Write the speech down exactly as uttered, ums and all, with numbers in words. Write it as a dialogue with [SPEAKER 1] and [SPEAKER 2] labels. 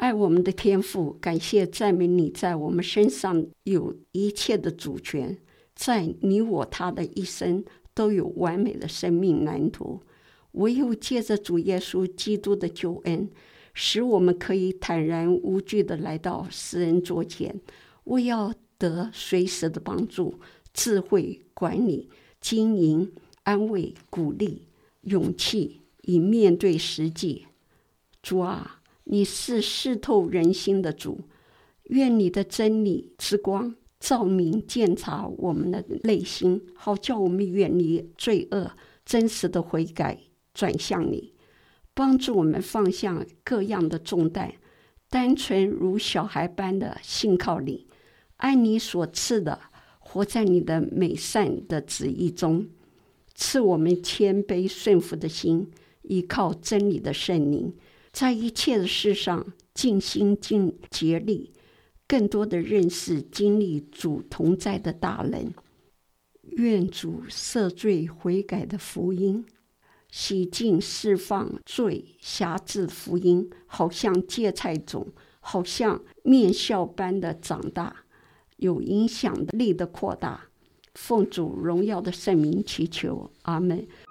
[SPEAKER 1] 爱我们的天父，感谢赞美你在我们身上有一切的主权，在你我他的一生都有完美的生命蓝图。唯有借着主耶稣基督的救恩，使我们可以坦然无惧地来到施恩座前，为要得随时的帮助、智慧、管理、经营、安慰、鼓励、勇气，以面对实际。主啊，你是视透人心的主，愿你的真理之光照明鉴察我们的内心，好叫我们远离罪恶，真实的悔改，转向你，帮助我们放下各样的重担，单纯如小孩般的信靠你，按你所赐的活在你的美善的旨意中，赐我们谦卑顺服的心，依靠真理的圣灵，在一切的事上尽心尽竭力，更多的认识经历主同在的大能。愿主赦罪悔改的福音，洗净释放罪辖制福音，好像芥菜种，好像面酵般的长大，有影响力的扩大。奉主荣耀的圣名祈求，阿们。